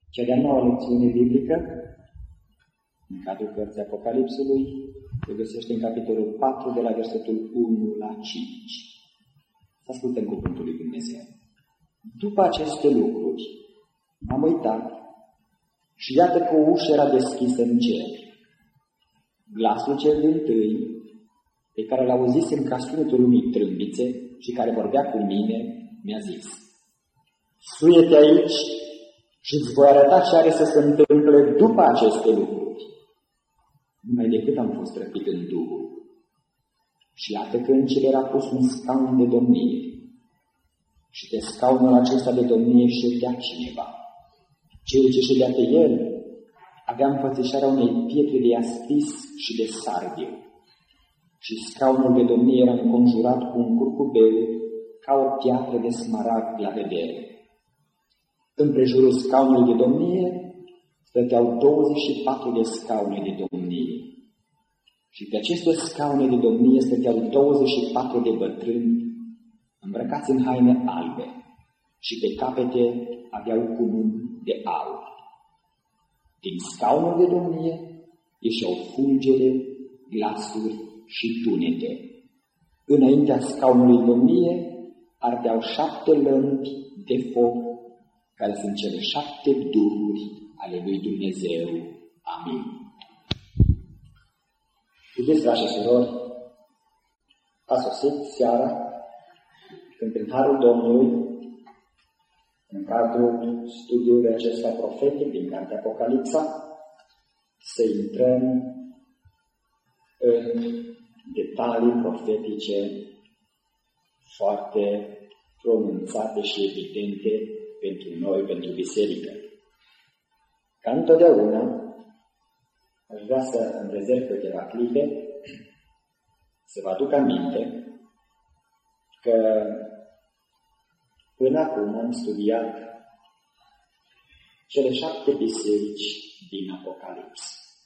Cea de-a noua lecțiune biblică, în cadrul cărții Apocalipsului, se găsește în capitolul 4, de la versetul 1 la 5. Să ascultăm cuvântul lui Dumnezeu. După aceste lucruri, m-am uitat și iată că o ușă era deschisă în cer. Glasul cel dintâi, pe care l auzisem ca sunetul unei trâmbițe și care vorbea cu mine, mi-a zis: suie-te aici și îți voi arăta ce are să se întâmple după aceste lucruri. Numai decât am fost răpit în Duhul. Și iată că în cer era pus un scaun de domnie. Și pe scaunul acesta de domnie ședea cineva. Cel ce ședea pe el avea înfățișarea unei pietre de iaspis și de sardiu. Și scaunul de domnie era înconjurat cu un curcubeu ca o piatră de smaragd la vedere. Împrejurul scaunului de domnie stăteau 24 de scaune de domnie. Și pe aceste scaune de domnie stăteau 24 de bătrâni îmbrăcați în haine albe și pe capete aveau cununi de aur. Din scaunul de domnie ieșeau fulgere, glasuri și tunete. Înaintea scaunului de domnie ardeau 7 lămpi de foc, care sunt cele 7 duhuri ale lui Dumnezeu. Amin. Iubiți frați și surori, a sosit seara când prin harul Domnului, în cadrul studiului acesta profetic din cartea Apocalipsa, să intrăm în detalii profetice foarte pronunțate și evidente pentru noi, pentru biserică. Ca întotdeauna, aș vrea să îmi rezerv câteva clipe să vă aduc aminte că până acum am studiat cele 7 biserici din Apocalips.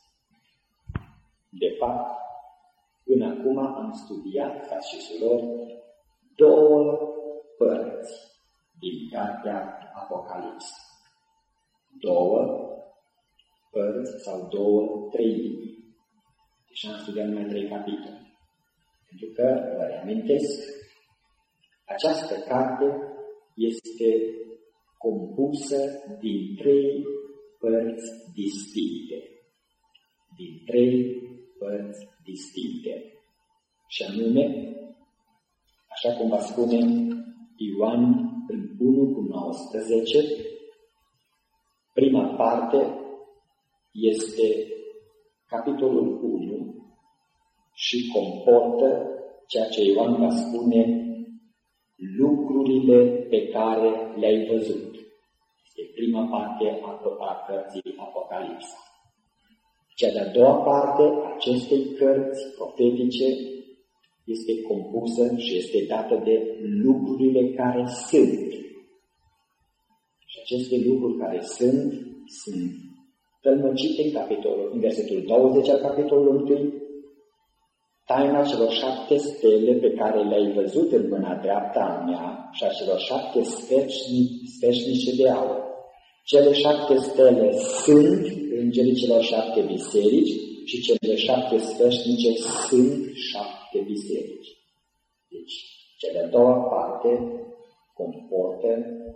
De fapt, până acum am studiat, frați și surori, 2 părți din cartea Apocalips. 2 părți sau 2 treimi. Deci am studiat numai 3 capitole. Pentru că, vă reamintesc, această carte este compusă din 3 părți distincte. Din 3 părți distincte. Și anume, așa cum va spune Ioan în 1:19, prima parte este capitolul 1 și comportă ceea ce Ioan va spune lucrurile pe care le-ai văzut. Este prima parte a cărții Apocalipsa. Cea de-a doua parte a acestei cărți profetice este compusă și este dată de lucrurile care sunt. Și aceste lucruri care sunt tălmăcite în versetul 20 al capitolului 1, taina celor 7 stele pe care le-ai văzut în mâna dreaptă a mea și a celor 7 sfeșnice de aur. Cele 7 stele sunt îngerii celor 7 biserici și cele 7 sfeșnice sunt 7 biserici. Deci, cea de-a doua parte comportă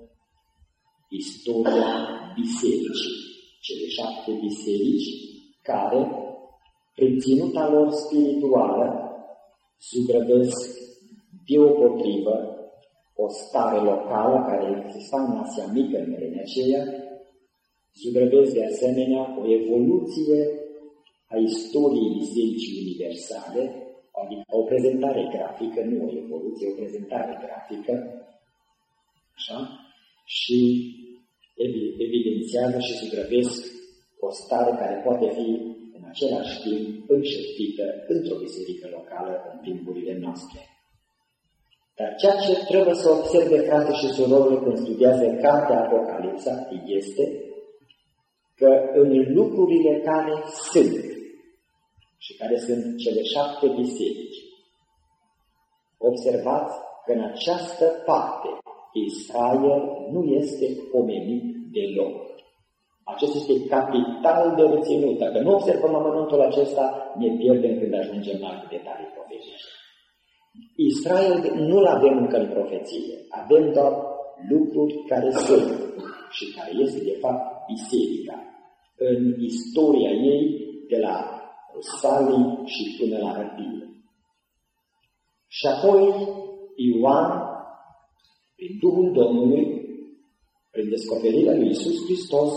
istoria bisericii. Cele 7 biserici care, prin ținuta lor spirituală, zugrăvesc deopotrivă o stare locală care exista în Asia Mică în vremea aceea, zugrăvesc de asemenea o evoluție a istoriei bisericii universale, adică o prezentare grafică, nu o evoluție, o prezentare grafică, așa, și evidențiază și zugrăvesc o stare care poate fi în același timp înșeptită într-o biserică locală în timpurile noastre. Dar ceea ce trebuie să observe frate și surori când studiază cartea Apocalipsa este că în lucrurile care sunt și care sunt cele 7 biserici, observați că în această parte Israel nu este pomenit deloc. Acesta este capital de reținut. Dacă nu observăm amănuntul acesta, ne pierdem când ajungem la detalii profetice. Israel nu-l avem încă în profeție. Avem doar lucruri care sunt și care este de fapt biserica. În istoria ei, de la Rusalii și până la răpire. Și apoi Ioan, prin Duhul Domnului, prin descoperirea lui Iisus Hristos,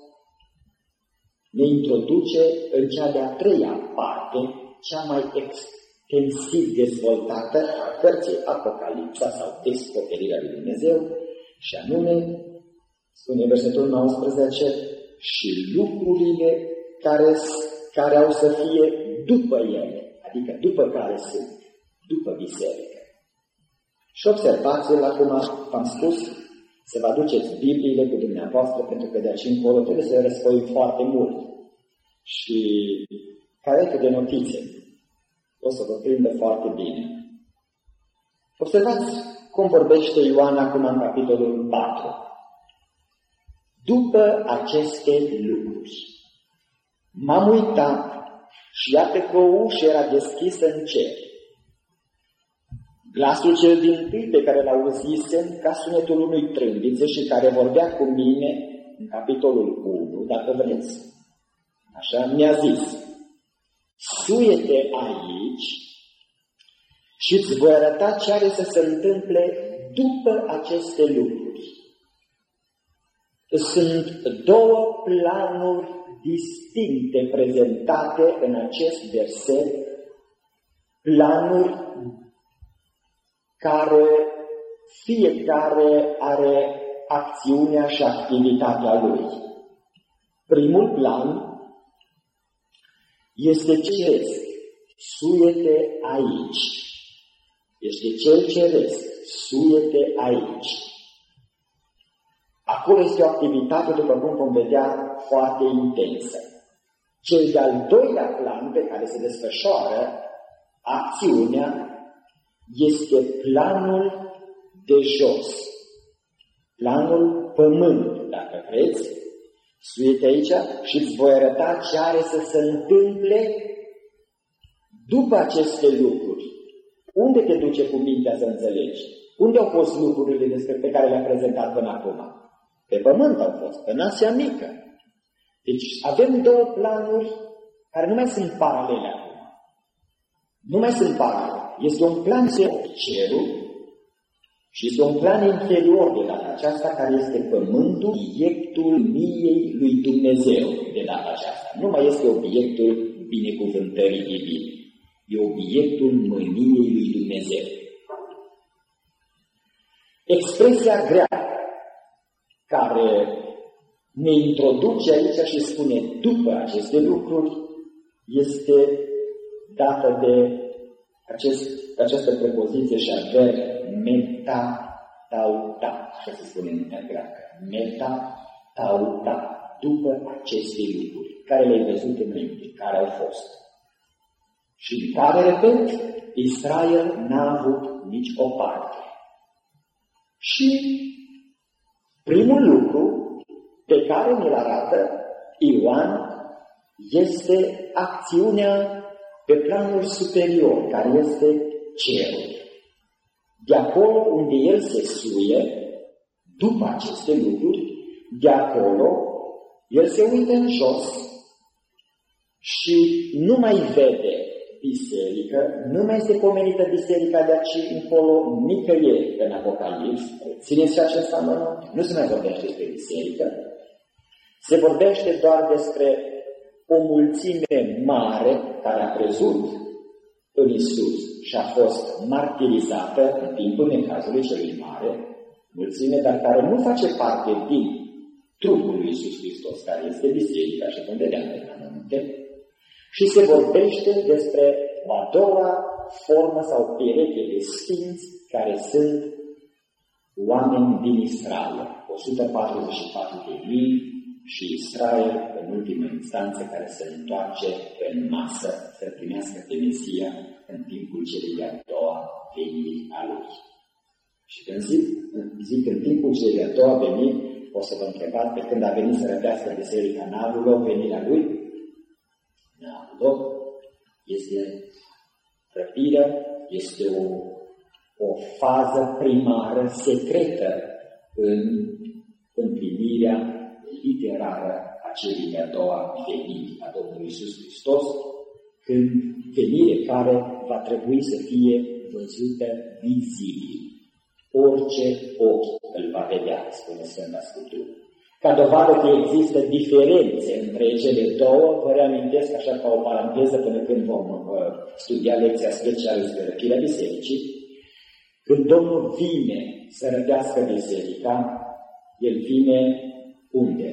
ne introduce în cea de-a treia parte, cea mai extensiv dezvoltată a cărții Apocalipsa sau descoperirea lui Dumnezeu, și anume, spune versetul 19, și lucrurile care au să fie după ele, adică după care sunt, după biserică. Și observați-l acum, v-am spus, să vă aduceți Bibliile cu dumneavoastră, pentru că de aici încolo trebuie să răsfoim foarte mult. Și caietul de notițe o să vă prindă foarte bine. Observați cum vorbește Ioan acum în capitolul 4. După aceste lucruri, m-am uitat și iată că o ușă era deschisă în cer. Glasul cel dintâi pe care l-auzisem ca sunetul unui trâmbiță și care vorbea cu mine în capitolul 1, dacă vreți. Așa mi-a zis, suie-te aici și îți voi arăta ce are să se întâmple după aceste lucruri. Sunt două planuri distincte prezentate în acest verset, planuri care fiecare are acțiunea și activitatea lui. Primul plan este ceresc, suie-te aici. Este cel ceresc, suie-te aici. Acolo este o activitate, după cum vom vedea, foarte intensă. Cel de-al doilea plan pe care se desfășoară acțiunea este planul de jos, planul pământ, dacă vreți. Suie-te aici și îți voi arăta ce are să se întâmple după aceste lucruri. Unde te duce cu mintea să înțelegi? Unde au fost lucrurile despre pe care le-a prezentat până acum? Pe pământ au fost, în Asia Mică. Deci avem două planuri care nu mai sunt paralele acum. Nu mai sunt paralele. Este un plan cerul și este un plan interior de data aceasta, care este pământul, obiectul miei lui Dumnezeu de data aceasta. Nu mai este obiectul binecuvântării divine. E obiectul mâniei lui Dumnezeu. Expresia greacă care ne introduce aici și spune după aceste lucruri este dată de această prepoziție și aver meta-tauta, așa se spune în greacă. Meta-tauta, după aceste lucruri, care le-ai văzut înainte, care au fost. Și în care, repet, Israel n-a avut nici o parte. Și primul lucru pe care ne-l arată Ioan este acțiunea pe planul superior, care este cerul. De acolo unde el se suie, după aceste lucruri, de acolo el se uită în jos și nu mai vede biserică, nu mai este pomenită biserica de aici încolo nicăieri în Apocalips. Țineți și acest amănunt? Nu se mai vorbește despre biserică. Se vorbește doar despre o mulțime mare care a crezut în Iisus și a fost martirizată în timpul necazului celui mare, mulțime, dar care nu face parte din trupul lui Iisus Hristos, care este biserica, și vom vedea în amănunte. Și se vorbește despre a doua formă sau pereche de sfinți care sunt oameni din Israel, 144.000 și Israel, în ultimă instanță, care se întoarce în masă să primească pe Mesia în timpul celei de-a doua veniri a lui. Și când zic în timpul celei de-a doua veniri, o să vă întrebați, pe când a venit să răpească biserica, n-a avut loc venirea lui? N-a avut loc. Este răpirea, este o fază primară, secretă, în împlinirea literară a celei de-a doua veniri a Domnului Iisus Hristos, când venire care va trebui să fie văzută vizibil. Orice ochi îl va vedea, spune Sfânta Scriptură. Ca dovadă că există diferențe între cele două, vă reamintesc așa ca o paranteză până când vom studia lecția specială despre răpirea bisericii. Când Domnul vine să răpească biserica, El vine unde?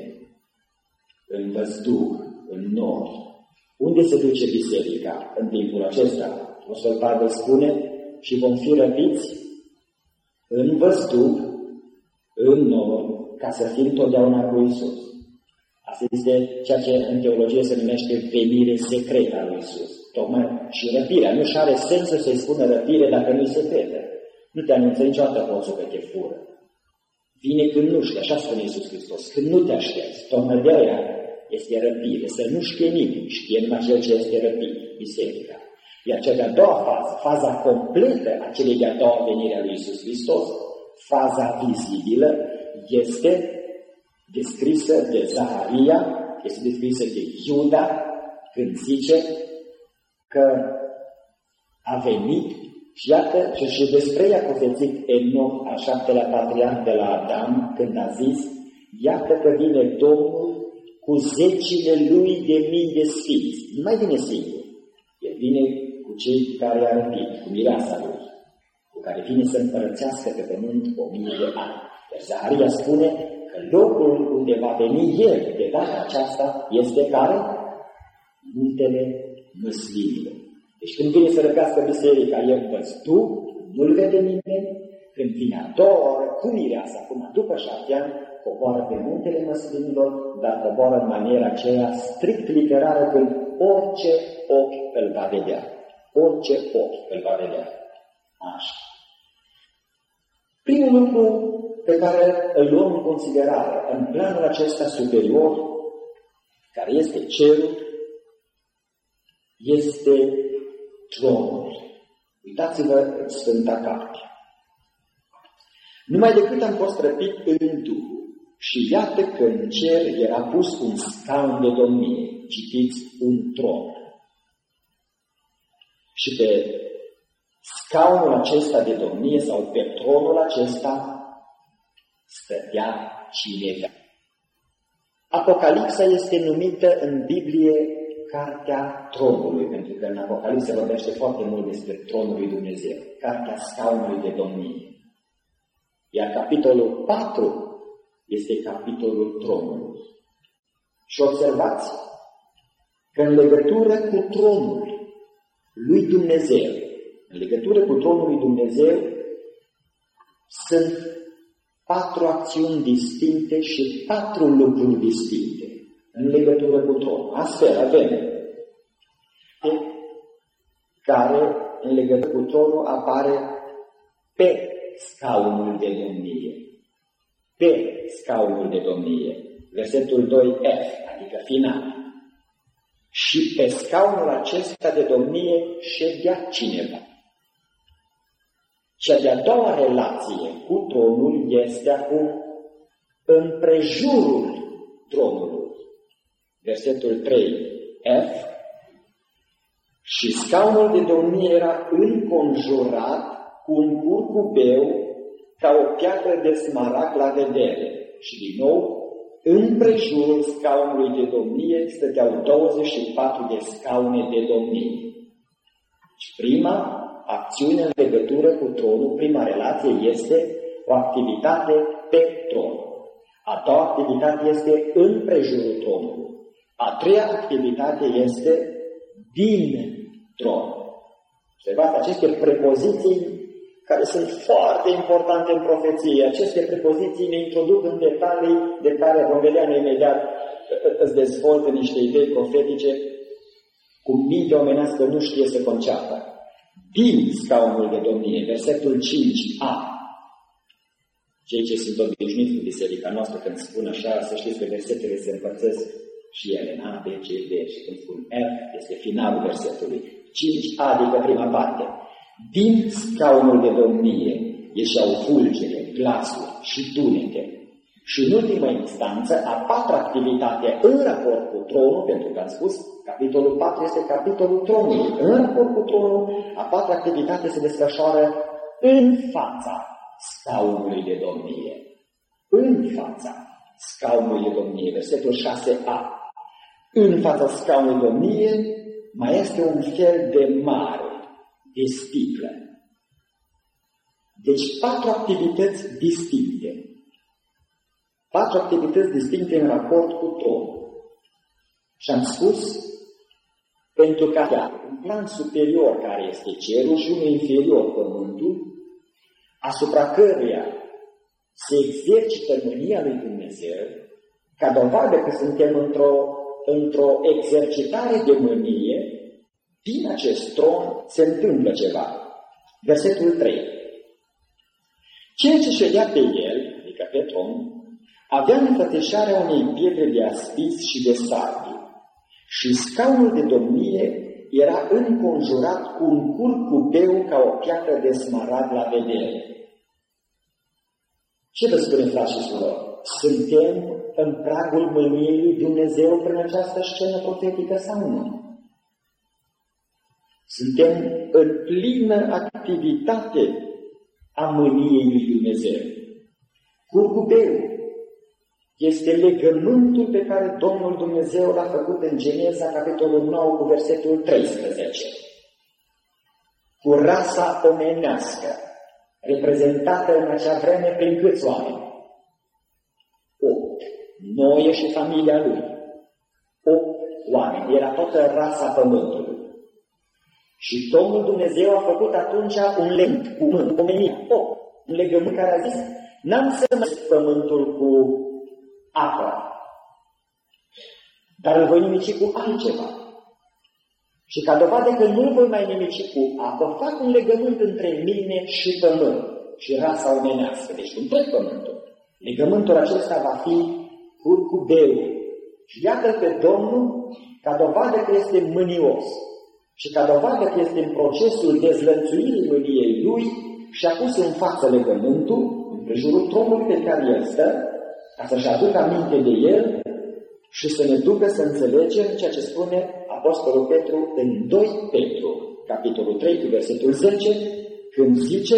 În văzduh, în nori. Unde se duce biserica în timpul acesta? Apostolul Pavel spune, și vom fi răpiți în văzduh, în nori, ca să fim totdeauna cu Iisus. Asta este ceea ce în teologie se numește venire secretă a lui Iisus. Tocmai și răpirea. Nu și are sens să se spună răpire dacă nu-i secretă. Nu te anunță niciodată hoțul că te fură. Vine când nu știi, așa spune Iisus Hristos, când nu te aștepți. Tocmai de aia este răpire, să nu știe nimeni, știe numai cel ce este răpit, biserica. Iar cea de-a doua fază, faza completă a celei de-a doua venire a lui Iisus Hristos, faza vizibilă, este descrisă de Zaharia, este descrisă de Iuda, când zice că a venit și iată, și despre ea a profețit Enoch, al 7-lea patriarh de la Adam, când a zis, iată că vine Domnul cu zecile lui de mii de sfinți. Nu mai vine singur. El vine cu cei care i-a răpit, cu mireasa lui, cu care vine să împărățească pe pământ 1000 de ani. Deci Zaharia spune că locul unde va veni El de data aceasta este care? Muntele Măslinilor. Deci când vine să răpească biserica, El văzduh, nu-l vede nimeni. Când vine a doua oră, cu mireasa, acum după 7 ani, coboară pe muntele Măslinilor, dar coboară în maniera aceea strict literară, când orice ochi îl va vedea. Orice ochi îl va vedea. Așa. Primul lucru pe care îl luăm în considerare în planul acesta superior, care este cerul, este tronul. Uitați-vă în Sfânta Carte. Numai decât am fost răpit în Duh și iată că în cer era pus un scaun de domnie, citiți, un tron. Și pe scaunul acesta de domnie sau pe tronul acesta stătea cineva. Apocalipsa este numită în Biblie Cartea Tronului, pentru că în Apocalipsa vorbește foarte mult despre Tronul lui Dumnezeu, Cartea Scaunului de Domnie. Iar capitolul 4 este capitolul Tronului. Și observați că în legătură cu Tronul lui Dumnezeu, în legătură cu Tronul lui Dumnezeu, sunt 4 acțiuni distincte și 4 lucruri distincte în legătură cu Tronul. Astfel avem care în legătură cu Tronul apare pe scaunul de domnie. Pe scaunul de domnie. Versetul 2F, adică final. Și pe scaunul acesta de domnie ședea cineva. Cea de-a doua relație cu tronul este acum împrejurul tronului. Versetul 3F. Și scaunul de domnie era înconjurat cu un curcubeu ca o piatră de smaragd la vedere. Și din nou, împrejurul scaunului de domnie stăteau 24 de scaune de domnie. Și prima acțiune în legătură cu tronul, prima relație este o activitate pe tron. A doua activitate este împrejurul tronului. A treia activitate este din tron. Observați aceste prepoziții care sunt foarte importante în profeție. Aceste prepoziții ne introduc în detalii de care vom vedea noi imediat, îți dezvoltă niște idei profetice cum mintea omenească nu știe să conceapă. Din scaunul de domnie, versetul 5a. Cei ce sunt obișnuiți cu biserica noastră, când spun așa, să știți că versetele se împărțesc și ele în A, B, C, D, și când spun F, este finalul versetului. 5, adică prima parte. Din scaunul de domnie ieșeau fulgere, glasuri și tunete. Și în ultimă instanță, a patra activitate în raport cu tronul, pentru că am spus, capitolul 4 este capitolul tronului. În raport cu tronul, a patra activitate se desfășoară în fața scaunului de domnie. În fața scaunului de domnie, versetul 6a. În fața scaunului de domnie mai este un fel de mare, de sticlă. Deci 4 activități distincte. 4 activități distincte în raport cu tronul. Și am spus, pentru că avea un plan superior care este cerul și unul inferior, pământul, asupra căruia se exercită mânia lui Dumnezeu, ca dovadă că suntem într-o exercitare de mânie, din acest tron se întâmplă ceva. Versetul 3. Cel ce ședea pe el, adică pe tron, avea înfățișarea unei pietre de aspis și de sardiu, și scaunul de domnie era înconjurat cu un curcubeu ca o piatră de smaragd la vedere. Ce vă spune, frați și surori? Suntem în pragul mâniei lui Dumnezeu prin această scenă profetică sau nu? Suntem în plină activitate a mâniei lui Dumnezeu. Curcubeu este legământul pe care Domnul Dumnezeu l-a făcut în Geneza, capitolul 9, cu versetul 13. Cu rasa omenească, reprezentată în acea vreme prin câți oameni? 8. Noe și familia lui. 8 oameni. Era toată rasa pământului. Și Domnul Dumnezeu a făcut atunci un lemn cu omenit. Un legământ care a zis, n-am să măsesc pământul cu apă, dar îl voi nimici cu altceva. Și ca dovadă că nu îl voi mai nimici cu apă, fac un legământ între mine și pământ și rasa omenească, deci cu tot pământul. Legământul acesta va fi curcubeu. Și iată pe Domnul ca dovadă că este mânios și ca dovadă că este în procesul dezlănțuirii mâniei lui și a pus în față legământul în prejurul tronului pe care el stă, ca să-și aducă aminte de el și să ne ducă să înțelegem ceea ce spune Apostolul Petru în 2 Petru, capitolul 3, cu versetul 10, când zice: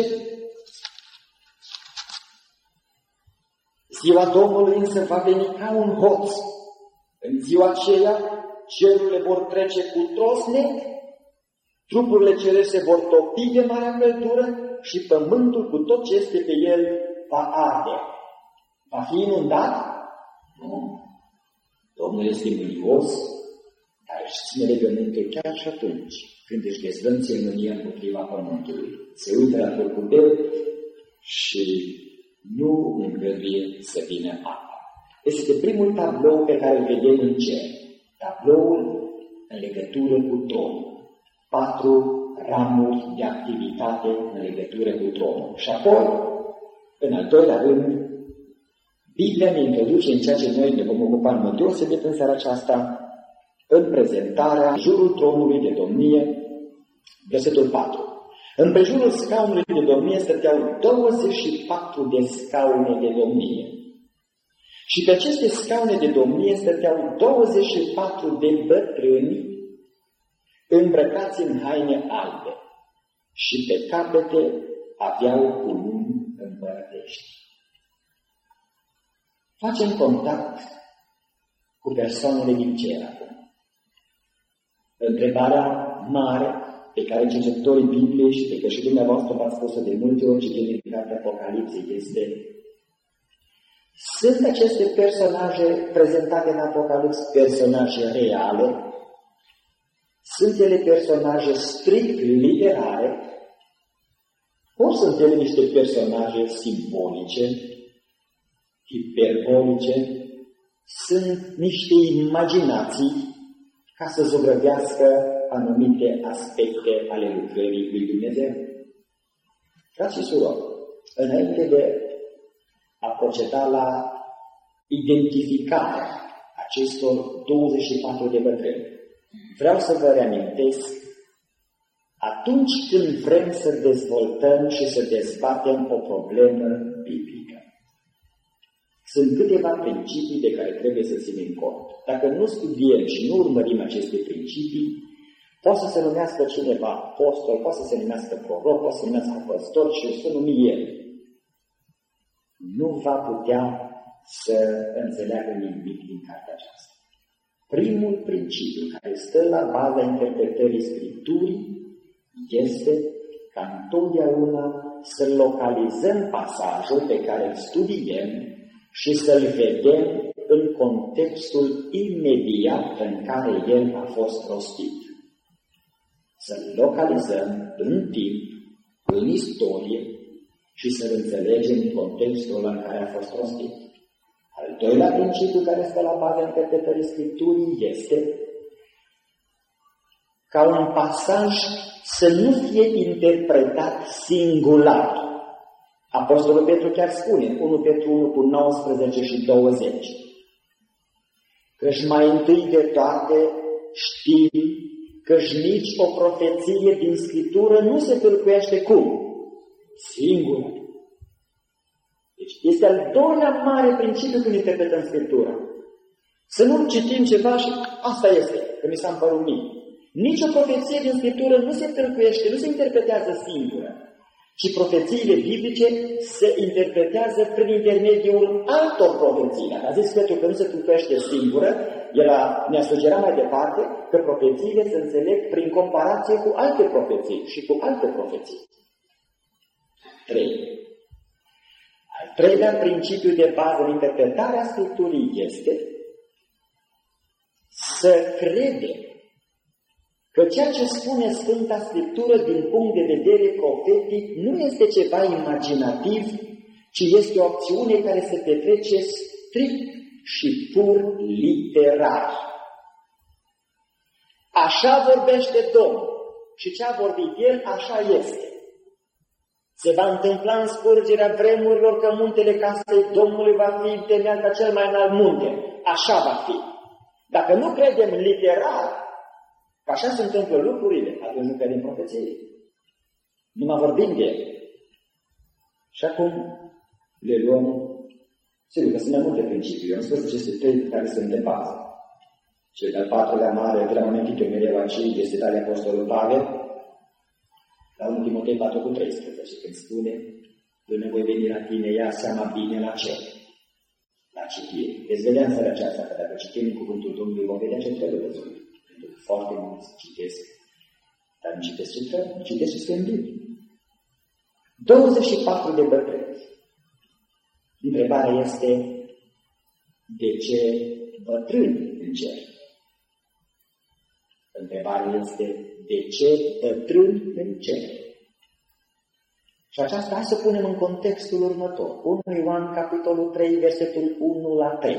ziua Domnului însă va veni ca un hoț. În ziua aceea, cerurile vor trece cu trosnet, trupurile cerești se vor topi de marea căldură și pământul cu tot ce este pe el va arde. Va fi inundat? Nu. Domnul este mânios, dar își ține legământul chiar și atunci, când își dezvănție mânia împotriva pământului. Se uită la curcubeu și nu îngăduie să vină apa. Este primul tablou pe care îl vedem în cer. Tabloul în legătură cu tronul. 4 ramuri de activitate în legătură cu tronul. Și apoi, în al doilea rând, Biblia ne introduce în ceea ce noi ne vom ocupa în mod deosebit în seara aceasta, în prezentarea jurul tronului de domnie, versetul 4. În prejurul scaunului de domnie stăteau 24 de scaune de domnie. Și pe aceste scaune de domnie stăteau 24 de bătrâni îmbrăcați în haine albe și pe capete aveau cununi împărătești. Facem contact cu persoanele din cer acum. Întrebarea mare pe care cercetătorii Bibliei și pe care și dumneavoastră v-ați spus-o de multe ori citind din cartea Apocalipsei este: sunt aceste personaje prezentate în Apocalips personaje reale? Sunt ele personaje strict literare? Ori sunt ele niște personaje simbolice, hiperbolice? Sunt niște imaginații ca să zugrăvească anumite aspecte ale lucrării lui Dumnezeu? Frați și surori, înainte de a procedat la identificarea acestor 24 de bătrâni. Vreau să vă reamintesc, atunci când vrem să dezvoltăm și să dezbatem o problemă biblică, sunt câteva principii de care trebuie să ținem cont. Dacă nu studiem și nu urmărim aceste principii, poate să se numească cineva apostol, poate să se numească proroc, poate să se numească păstor și să numi el. Nu va putea să înțeleagă nimic din cartea aceasta. Primul principiu care stă la baza interpretării Scripturii este ca întotdeauna să localizăm pasajul pe care îl studiem și să-l vedem în contextul imediat în care el a fost rostit. Să-l localizăm în timp, în istorie și să-l înțelegem în contextul în care a fost rostit. Al doilea principiu care stă la baza interpretării Scripturii este ca un pasaj să nu fie interpretat singular. Apostolul Petru chiar spune, 1 Petru 1 cu 19 și 20, căci mai întâi de toate știm căci nici o profeție din Scriptură nu se tâlcuiește cum? Singură. Deci este al doilea mare principiu când interpretăm Scriptura. Să nu citim ceva și asta este, că mi s-a împărut mie. Nici o profeție din Scriptură nu se tâlcuiește, nu se interpretează singură, ci profețiile biblice se interpretează prin intermediul altor profeții. Dacă a zis Petru că nu se tâlcuiește singură, el ne-a sugerat mai departe că profețiile se înțeleg prin comparație cu alte profeții și cu alte profeții. 3. Al treilea principiu de bază în interpretarea Scripturii este să credem că ceea ce spune Sfânta Scriptură din punct de vedere profetic nu este ceva imaginativ, ci este o acțiune care se petrece strict și pur literar. Așa vorbește Domnul și ce a vorbit El, așa este. Se va întâmpla în scurgerea vremurilor că muntele casei Domnului va fi întemeiat ca cel mai înalt munte. Așa va fi. Dacă nu credem literar că așa se întâmplă lucrurile, atunci nu credem profeție. Nu mai vorbim de ele. Și acum le luăm. Sigur că sunt mai multe principii. Eu am spus aceste trei care sunt de bază. Cel de-al patrulea mare, de la momentul că mereu aici, este tale Apostolul Pavel, la 1 Timotei 4 cu 13, când spune, până voi veni la tine, ia seama bine la ce? La citire. Veți vedea în seara aceasta că dacă citim cuvântul Domnului, vom vedea ce trebuie văzut. Pentru că foarte mulți citesc, dar nu citesc ce trebuie, nu citesc ce scrie în Biblie. 24 de bătrâni. Întrebarea este, de ce bătrâni în cer? Întrebarea este, de ce bătrâni în cer? Și aceasta, hai să punem în contextul următor. 1 Ioan, capitolul 3, versetul 1 la 3.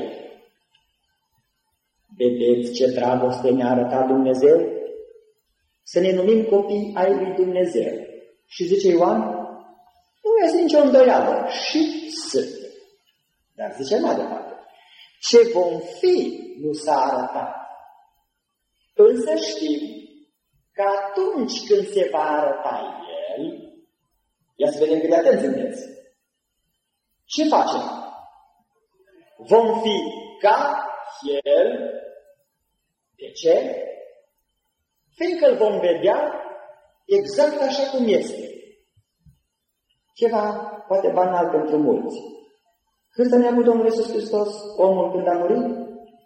Vedeți ce dragoste ne-a arătat Dumnezeu? Să ne numim copii ai lui Dumnezeu. Și zice Ioan, nu este nicio îndoială. Și sunt. Dar zice mai departe, ce vom fi nu s-a arătat. Însă știm că atunci când se va arăta El, ia să vedem cât de atenți sunteți. Ce facem? Vom fi ca El. De ce? Fiindcă îl vom vedea exact așa cum este. Ceva poate banal pentru mulți. Când s-a neamul Domnul Iisus Hristos, omul când a murit?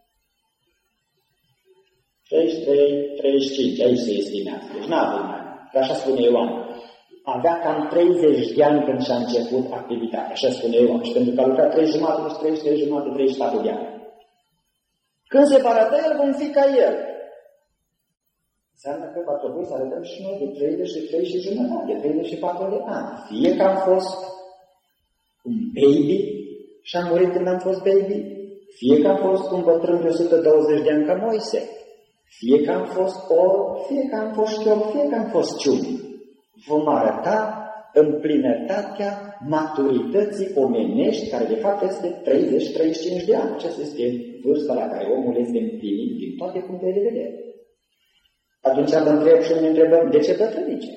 33, 35, aici se estimează. Deci n-a avut mai. Că așa spune Ioan. Avea cam 30 de ani când și-a început activitatea. Așa spune Ioan. Și pentru că a lucrat 3 jumate, plus 3 jumate, 34 de ani. Când se va arăta El, vom fi ca El. Înseamnă că va trebui să arătăm și noi de 33 și jumătate, de 34 de ani. Fie că am fost un baby și am murit când am fost baby, fie că am fost un bătrân de 120 de ani ca Moise, fie că am fost orb, fie că am fost șchiop, fie că am fost ciun. Vom arăta în plinătatea maturității omenești, care de fapt este 30-35 de ani. Aceasta este vârsta la care omul este împlinit din toate punctele de vedere. Atunci vă întreb și ne întrebăm, de ce bătrânice?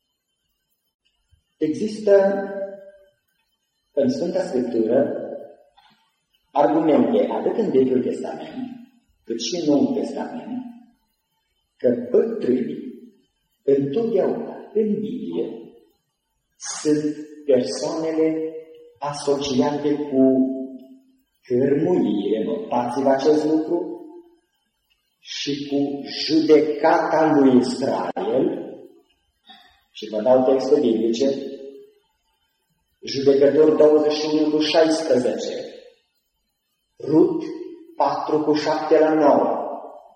Există în Sfânta Scriptură argumente atât în Vechiul Testament, cât și în Noul Testament, că bătrânii întotdeauna în Biblie sunt persoanele asociate cu cârmuire, notați-vă acest lucru, și cu judecata lui Israel. Și vă dau texte biblice, Judecători 21:16, Rut 4:7-9,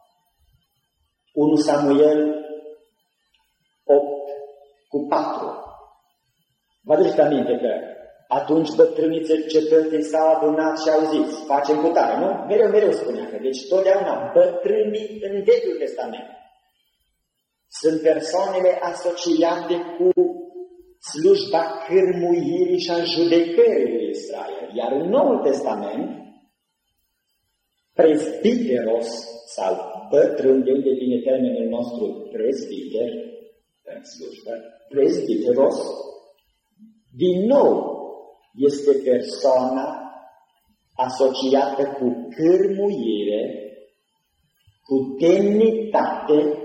1 Samuel 8:4. Vă aduceți aminte că atunci bătrânițe cetății s-au adunat și au zis, facem cu tare, nu? Mereu spunea că, deci totdeauna bătrânii în Vechiul Testament sunt persoanele asociate cu slujba cârmuirii și a judecării lui Israel. Iar în Noul Testament, prezbiteros sau bătrân, de unde vine termenul nostru prezbiter, în slujbă, prezbiteros, din nou este persoana asociată cu cârmuire, cu demnitate,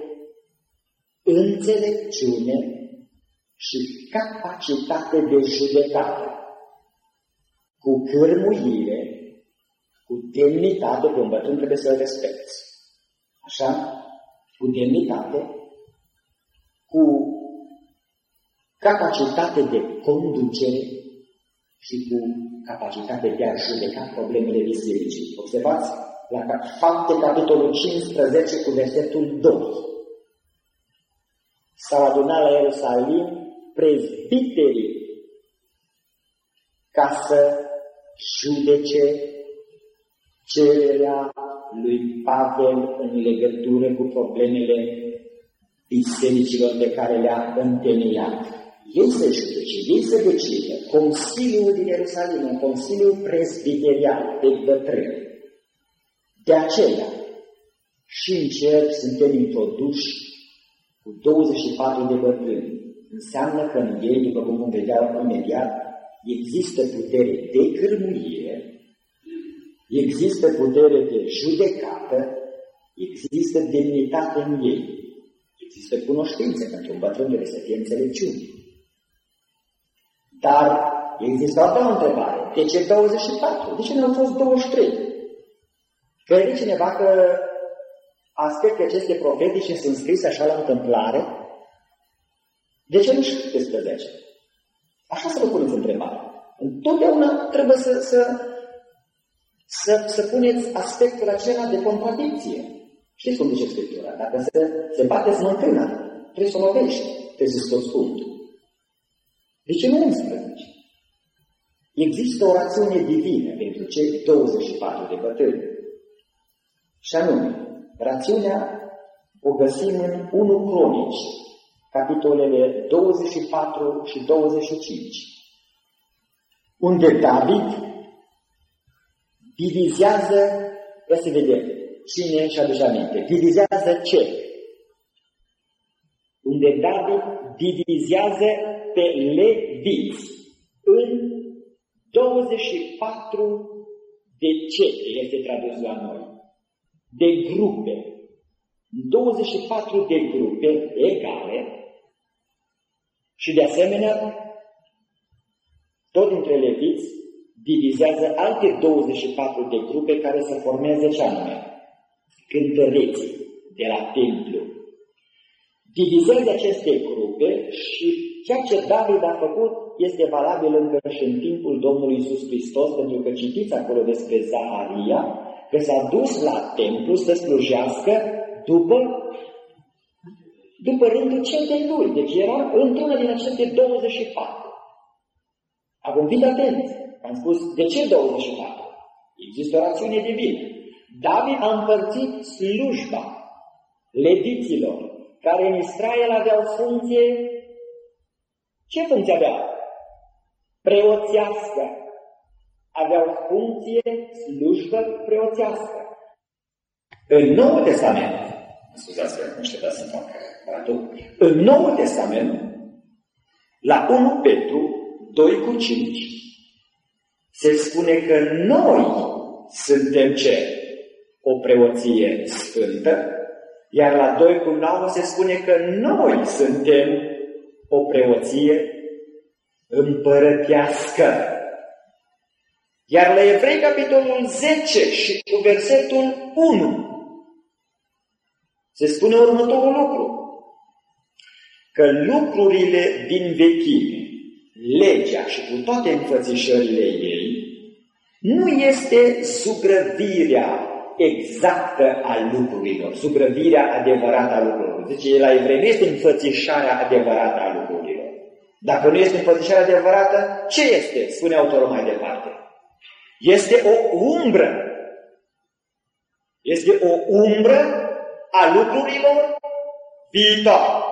înțelepciune și capacitate de judecată. Cu cârmuire, cu demnitate, pe un bătrân trebuie să-l respecti. Așa? Cu demnitate, cu capacitate de conducere și cu capacitate de a judeca problemele bisericii. Observați la Fapte, capitolul 15, cu versetul 2. S-au adunat la Ierusalim prezbiterii ca să judece cererea lui Pavel în legătură cu problemele bisericilor pe care le-a întemeiat. Ei să judece, ei să decide. Consiliul din Ierusalim, Consiliul presbiterial de bătrâni. De aceea, și în cer suntem introduși cu 24 de bătrâni. Înseamnă că în ei, după cum vom vedea imediat, există putere de cârmuire, există putere de judecată, există demnitate în ei, există cunoștințe, pentru un bătrân trebuie să fie înțelepciune. Dar există o altă întrebare. De ce 24? De ce nu au fost 23? Crede cineva că aspectele aceste profetice sunt scrise așa la întâmplare? De ce nu 17? Așa să vă puneți întrebarea. Întotdeauna trebuie să puneți aspectul acela de contradicție. Știți cum zice Scriptura? Dacă se bate smântâna, trebuie să o lovești, trebuie să scoți punct. De ce nu 11? Există o rațiune divină pentru cei 24 de bătrâni. Și anume, rațiunea o găsim în 1 Cronici, capitolele 24 și 25, unde David divizează, ia să vedem, cine și aduce aminte, divizează ce? Unde David divizează pe leviți în 24 de cete, este tradus la noi, de grupe, 24 de grupe egale și de asemenea, tot dintre leviți, divizează alte 24 de grupe care să formeze ce anume? Cântăreții de la templu. Divizează aceste grupe și ceea ce David a făcut este valabil încă și în timpul Domnului Iisus Hristos, pentru că citiți acolo despre Zaharia, că s-a dus la templu să slujească după rândul cetei lui. Deci era într-una din aceste 24. Acum fiți atenți. Am spus, de ce 24? Există o rațiune divină. David a împărțit slujba leviților, care în Israel aveau funcție Ce funcție aveau? Preoțească. Aveau funcție, slujbă preoțească. În Noul Testament, scuzați că nu știu să fac paratul, în Noul Testament, la 1 Petru 2:5, se spune că noi suntem ce? O preoție sfântă, iar la 2:9 se spune că noi suntem o preoție împărătească. Iar la Evrei, capitolul 10 și cu versetul 1, se spune următorul lucru, că lucrurile din vechime, legea și cu toate înfățișările ei, nu este zugrăvirea exactă a lucrurilor, zugrăvirea adevărată a lucrurilor. Deci la Evrei nu este înfățișarea adevărată a lucrurilor. Dacă nu este înfățișarea adevărată, ce este? Spune autorul mai departe. Este o umbră. Este o umbră a lucrurilor viitoare.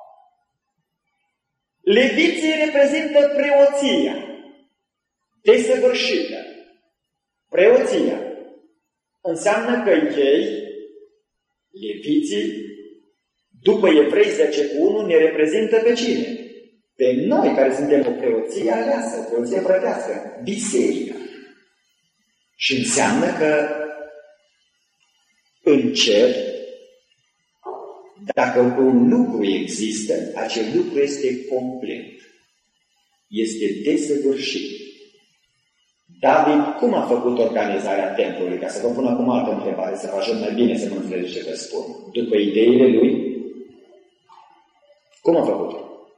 Leviții reprezintă preoția desăvârșită. Preoția înseamnă că ei, leviții, după Evrei 10:1, ne reprezintă pe cine? Pe noi, care suntem o preoție aleasă, o preoție împărătească, biserica. Și înseamnă că în cer, dacă un lucru există, acel lucru este complet. Este desăvârșit. David, cum a făcut organizarea templului? Ca să vă pun acum altă întrebare, să vă ajut mai bine să mă înțelegeți ce vă spun. După ideile lui, cum a făcut-o?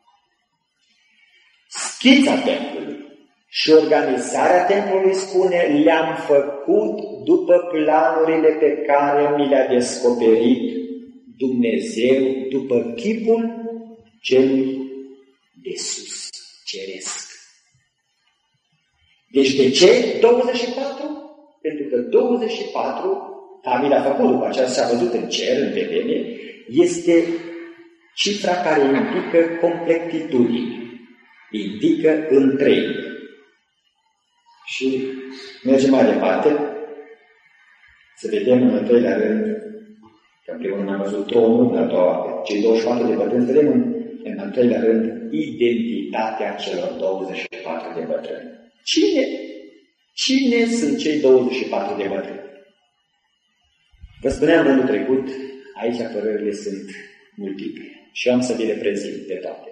Schița templului și organizarea templului spune, le-am făcut după planurile pe care mi le-a descoperit Dumnezeu, după chipul celui de sus, ceresc. Deci de ce 24? Pentru că 24, David a făcut după aceea, s-a văzut în cer, în vedenie, este cifra care indică completitudine, indică întreg. Și mergem mai departe, să vedem în al treilea rând, că în primul rând am văzut tronul, în a doua, cei 24 de bătrâni, să vedem în al treilea rând identitatea celor 24 de bătrâni. Cine sunt cei 24 de bătrâni? Vă spuneam anul trecut, aici părerile sunt multiple și am să vi le prezint de toate.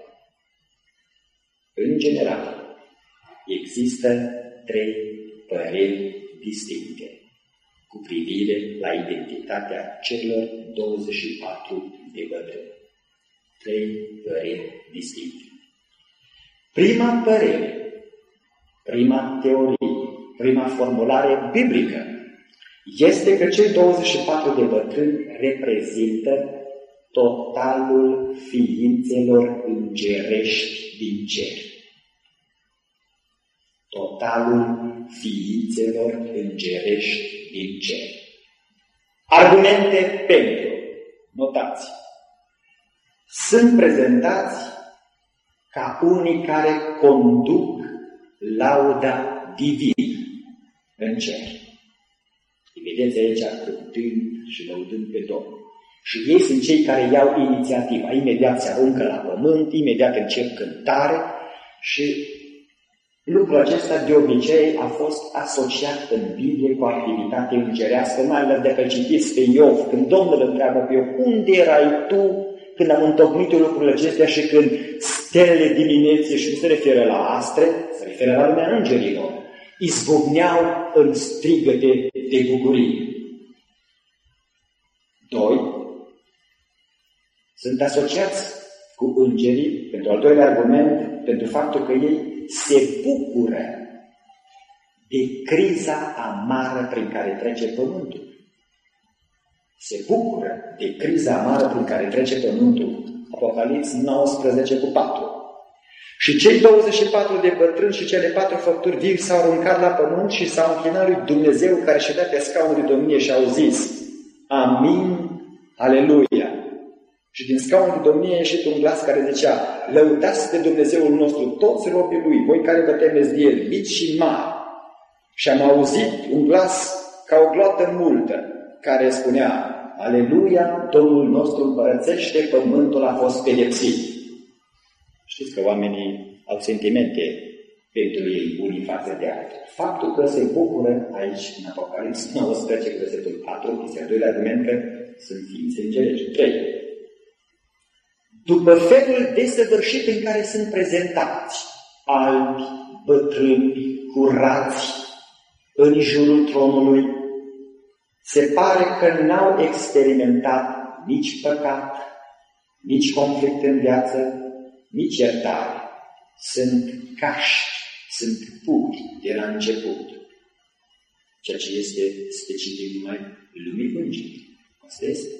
În general, există 3 păreri distincte cu privire la identitatea celor 24 de bătrâni. 3 păreri distincte. Prima părere, prima teorie, prima formulare biblică este că cei 24 de bătrâni reprezintă totalul ființelor îngerești din cer. Totalul ființelor îngerești din cer. Argumente pentru, notați, sunt prezentați ca unii care conduc lauda divină în cer. Îi vedeți aici cântând și lăudând pe Domnul. Și ei sunt cei care iau inițiativa. Imediat se aruncă la pământ, imediat încep cântare și lucrul acesta de obicei a fost asociat în Biblie cu activitate îngerească. Mai ales dacă citiți pe Iov, când Domnul întreabă pe Iov, unde erai tu când am întocmit lucrurile acestea și când stelele dimineții, și nu se referă la astre, se referă la lumea îngerilor, izbucneau în strigăte de bucurie. 2. Sunt asociați cu îngerii, pentru al doilea argument, pentru faptul că ei se bucură de criza amară prin care trece pământul. Se bucură de criza amară prin care trece pământul. Apocalips 19:4. Și cei 24 de bătrâni și cele 4 făpturi vii s-au aruncat la pământ și s-au închinat lui Dumnezeu care ședea pe scaunul de domnie și au zis: Amin, Aleluia! Și din scaunul de domnie a ieșit un glas care zicea: lăudați pe Dumnezeul nostru toți robii Lui, voi care vă temeți de El, mici și mari. Și am auzit un glas ca o gloată multă, care spunea: Aleluia, Domnul nostru împărățește, pământul a fost pedepsit. Știți că oamenii au sentimente pentru ei unii față de alții. Faptul că se bucură aici, în Apocalipsa 19, versetul 4, este al doilea argument că sunt ființe îngerești. 3. După felul desăvârșit în care sunt prezentați, albi, bătrâni, curați, în jurul tronului, se pare că n-au experimentat nici păcat, nici conflict în viață, nici iertare. Sunt cași, sunt puri de la început, ceea ce este specific numai lumii îngerii. Asta este.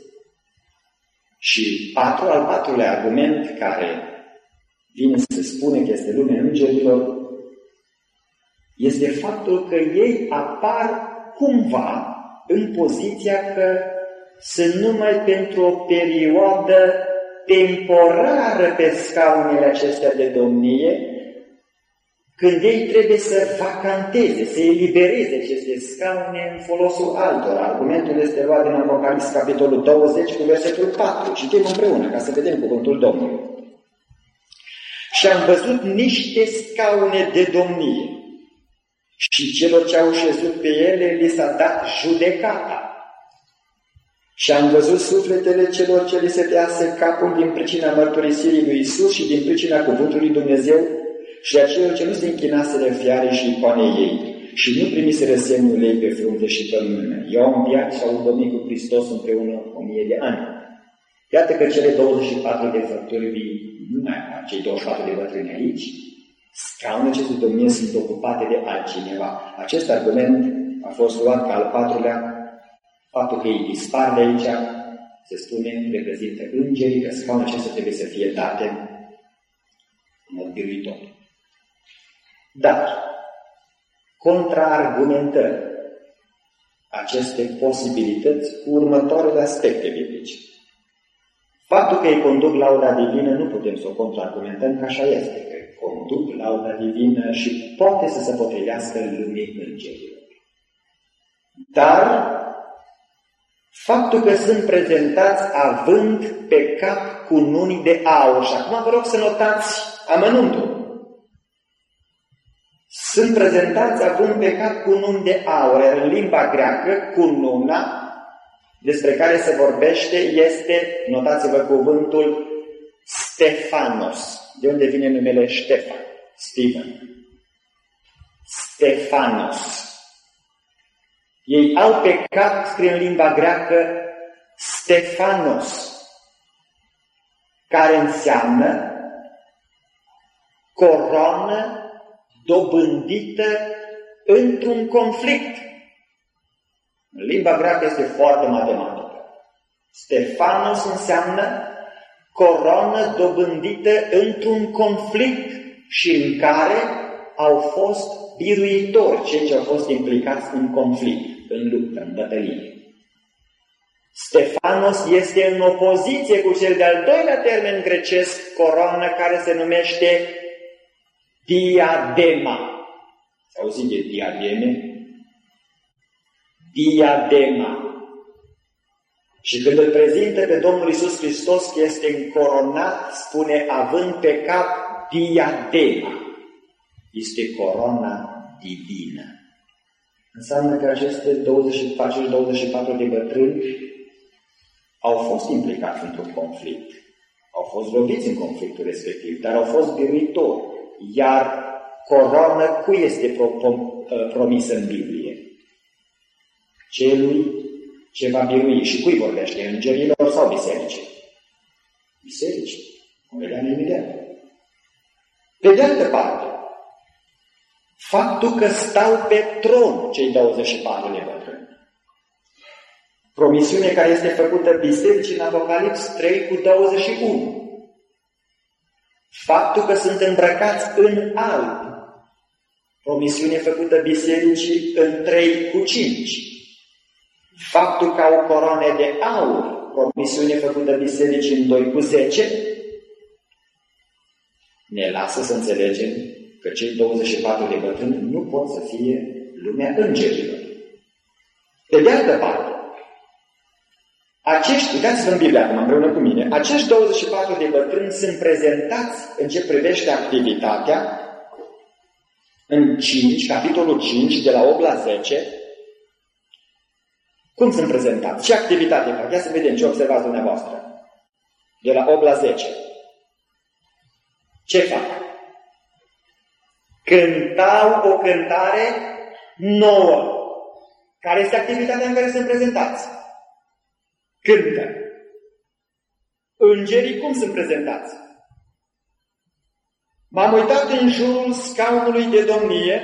Și al patrulea argument care vine să spune că este lumea îngerilor este faptul că ei apar cumva în poziția că sunt numai pentru o perioadă temporară pe scaunele acestea de domnie, când ei trebuie să vacanteze, să elibereze aceste scaune în folosul altora. Argumentul este luat din Apocalipsa, capitolul 20, cu versetul 4. Citim împreună, ca să vedem cuvântul Domnului. Și am văzut niște scaune de domnie și celor ce au șezut pe ele li s-a dat judecata. Și am văzut sufletele celor ce li se dease capul din pricina mărturisirii lui Isus și din pricina cuvântului Dumnezeu și a celor ce nu se închinaseră fiare și icoanei ei și nu primiseră semnul ei pe frunte și pe mână. Eu am înviat și au domnit cu Hristos împreună 1000 de ani. Iată că cele 24 de făpturi vii, nu mai apar cei 24 de bătrâni aici, scaunele acestei domnie sunt ocupate de altcineva. Acest argument a fost luat ca al patrulea. Faptul că ei dispar de aici, se spune, reprezintă îngerii, că scaunele acestea trebuie să fie date în mod biruitor. Dar, contraargumentăm aceste posibilități cu următoarele aspecte biblice. Faptul că îi conduc lauda divină nu putem să o contraargumentăm, că așa este, că conduc lauda divină și poate să se potrivească lumii îngerilor. Dar faptul că sunt prezentați având pe cap cununi de aur. Și acum vă rog să notați amănuntul. Sunt prezentați având pe cap cununi de aur. În limba greacă, cununa, despre care se vorbește, este, notați-vă cuvântul, Stefanos. De unde vine numele Ștefan? Stephen. Stefanos. Ei au pe cap, scrie în limba greacă, Stefanos, care înseamnă coroană dobândită într-un conflict. În limba greacă este foarte matematică. Stefanos înseamnă coroană dobândită într-un conflict și în care au fost biruitori, cei ce au fost implicați în conflict, în luptă, în bătălie. Stefanos este în opoziție cu cel de-al doilea termen grecesc, coroană, care se numește diadema. S-a auzit de diademe? Diadema. Și când îl prezintă pe Domnul Iisus Hristos, că este încoronat, spune, având pe cap diadema. Este coroana divină. Înseamnă că aceste 24 de bătrâni au fost implicați într-un conflict. Au fost loviți în conflictul respectiv, dar au fost biruitori. Iar coroana cui este promisă în Biblie? Celui ce va birui. Și cui vorbește? Îngerilor sau bisericii? Bisericii. O vedem imediat. Pe de altă parte, faptul că stau pe tron cei 24 de bătrâni. Promisiune care este făcută bisericii în Apocalips 3:21. Faptul că sunt îmbrăcați în alb. Promisiune făcută bisericii în 3:5. Faptul că au coroane de aur. promisiune făcută bisericii în 2:10, ne lasă să înțelegem că cei 24 de bătrâni nu pot să fie lumea îngerilor. Pe de altă parte, uitați-vă în Biblie acum împreună cu mine, acești 24 de bătrâni sunt prezentați în ce privește activitatea în 5, capitolul 5, de la 8 la 10. Cum sunt prezentați? Ce activitate fac? Ia să vedem ce observați dumneavoastră. De la 8 la 10. Ce fac? Cântau o cântare nouă. Care este activitatea în care sunt prezentați? Cântă. Îngerii cum sunt prezentați? M-am uitat în jurul scaunului de domnie,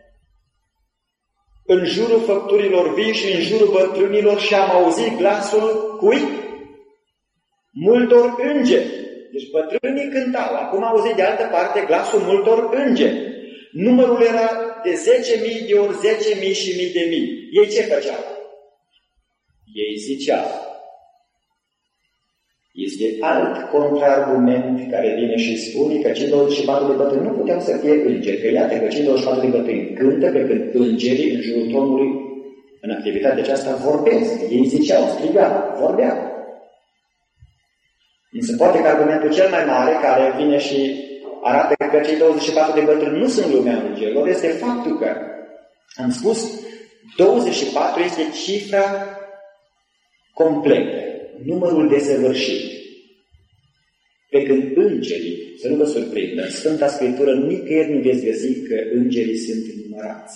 în jurul făpturilor vii și în jurul bătrânilor și am auzit glasul cui? Multor îngeri. Deci bătrânii cântau. Acum auzit de altă parte glasul multor îngeri. Numărul era de 10.000 de ori 10.000 și mii de mii. Ei ce făceau? Ei ziceau. Este alt contraargument care vine și spune că cei 24 de bătrâni nu puteau să fie îngeri. Că iată că cei 24 de bătrâni cântă, pe când îngerii în jurul tronului în activitatea aceasta vorbesc. Ei ziceau, strigau, vorbeau. Mi se poate că argumentul cel mai mare care vine și arată că cei 24 de bătrâni nu sunt lumea îngerilor este faptul că, am spus, 24 este cifra completă, numărul desăvârșit. Pe când îngerii, să nu vă surprindă, în Sfânta Scriptură nicăieri nu veți găsi că îngerii sunt numărați.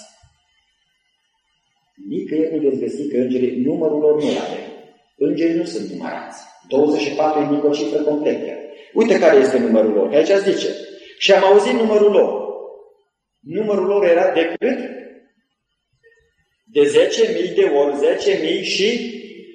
Nicăieri nu veți găsi că îngerii, numărul lor nu are. Îngerii nu sunt numărați. 24 e nici o cifră completă. Uite care este numărul lor. Aici zice, și am auzit numărul lor. Numărul lor era de cât? De 10.000 de ori 10.000 și...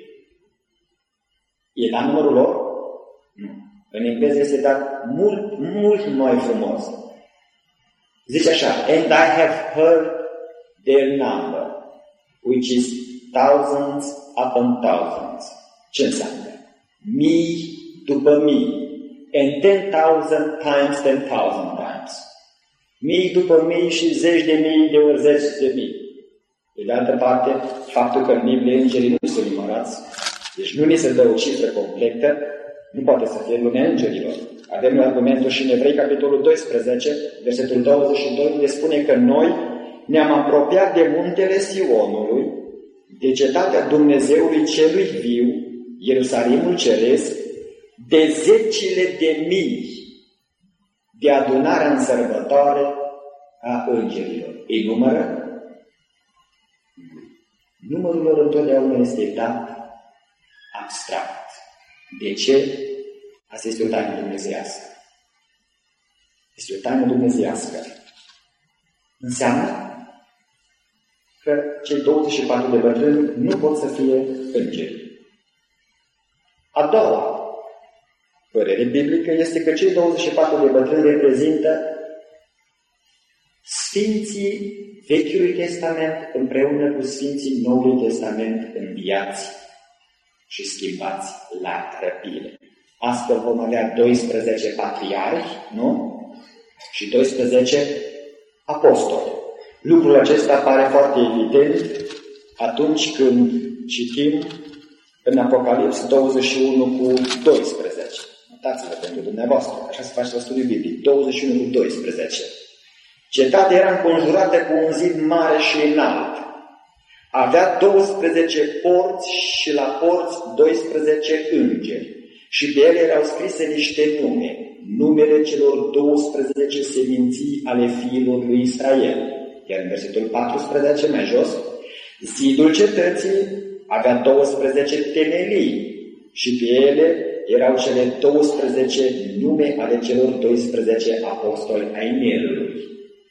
E dat numărul lor? Nu. În engleză este dat mult mai frumos. Zice așa, and I have heard their number, which is thousands upon thousands. Ce înseamnă? Mii după mii. And 10,000 times 10,000 times. Mii după mii și zeci de mii de ori zeci de mii. Pe de altă parte, faptul că în Biblie îngerii nu sunt numărați, deci nu ni se dă o cifră completă, nu poate să fie lumea îngerilor. Avem un argumentul și în Evrei, capitolul 12, versetul 22, unde spune că noi ne-am apropiat de muntele Sionului, de cetatea Dumnezeului celui viu, Ierusalimul ceresc, de zecile de mii de adunare în sărbătoare a îngerilor. Îi numără? Numărul lor întotdeauna este dat abstract. De ce? Asta este o taină dumnezeiască. Este o taină dumnezeiască. Înseamnă că cei 24 de bătrâni nu pot să fie îngeri. A doua părere biblică este că cei 24 de bătrâni reprezintă Sfinții Vechiului Testament împreună cu Sfinții Noului Testament înviați și schimbați la răpire. Astfel vom avea 12 patriarhi, nu? Și 12 apostoli. Lucrul acesta pare foarte evident atunci când citim în Apocalips 21 cu 12. Notați-vă pentru dumneavoastră, așa se face la studiul biblic. 21 cu 12. Cetatea era înconjurată cu un zid mare și înalt. Avea 12 porți și la porți 12 îngeri. Și pe ele erau scrise niște nume, numele celor 12 seminții ale fiilor lui Israel. Iar în versetul 14, mai jos, zidul cetății avea 12 temelii și pe ele erau cele 12 nume ale celor 12 apostoli ai Mielului.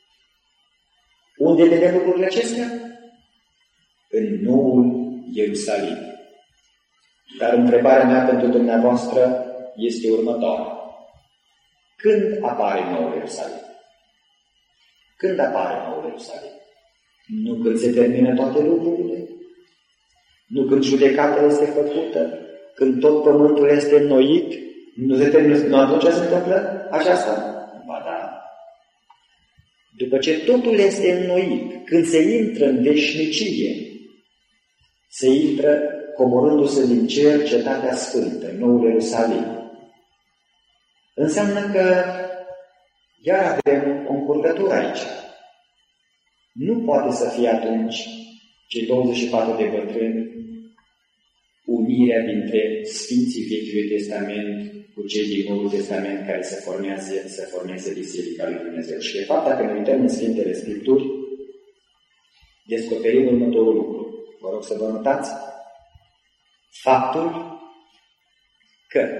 Unde vedem lucrurile acestea? În Noul Ierusalim. Dar întrebarea mea pentru dumneavoastră este următoarea. Când apare Noul Ierusalim? Când apare Noul Ierusalim? Nu când se termină toate lucrurile? Nu când judecata este făcută? când tot pământul este înnoit, nu atunci se întâmplă aceasta? Ba da. După ce totul este înnoit, când se intră în veșnicie, se intră coborându-se din cer cetatea sfântă, Noul Ierusalim. Înseamnă că iar avem o încurcătură aici. Nu poate să fie atunci cei 24 de bătrâni unirea dintre Sfinții Vechiului Testament cu cei din Noul Testament care să formeze Biserica lui Dumnezeu. Și de fapt, dacă ne uităm în Sfintele Scripturi, descoperim următorul lucru. Vă rog să vă notați faptul că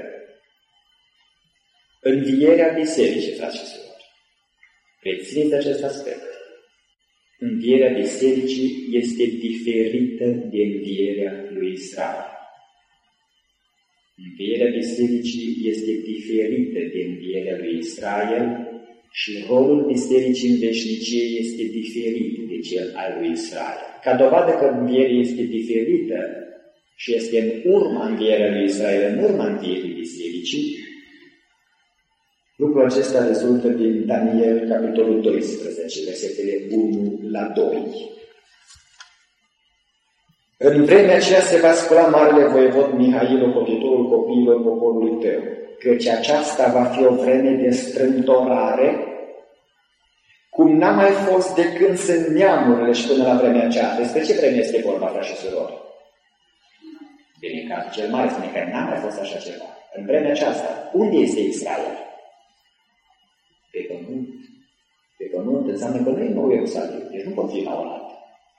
învierea Bisericii, frați și surori, rețineți acest aspect. Învierea Bisericii este diferită de învierea lui Israel. Învierea Bisericii este diferită de învierea lui Israel și rolul Bisericii în veșnicie este diferit de cel al lui Israel. Ca dovadă că învierea este diferită și este în urma învierea lui Israel, în urma învierii Bisericii, lucrul acesta rezultă din Daniel, capitolul 12, versetele 1 la 2. În vremea aceea se va scula marele voievod Mihail, ocrotitorul copiilor poporului tău, căci aceasta va fi o vreme de strâmtorare, cum n-a mai fost de când sunt neamurile și până la vremea aceea. Despre ce vreme este vorba, frați și surori? Bine, în cazul cel mare spune că n-a mai fost așa ceva. În vremea aceasta, unde este Israel? Pe pământ. Pe pământ înseamnă că nu e Nou Ierusalim, deci nu pot fi la o altă.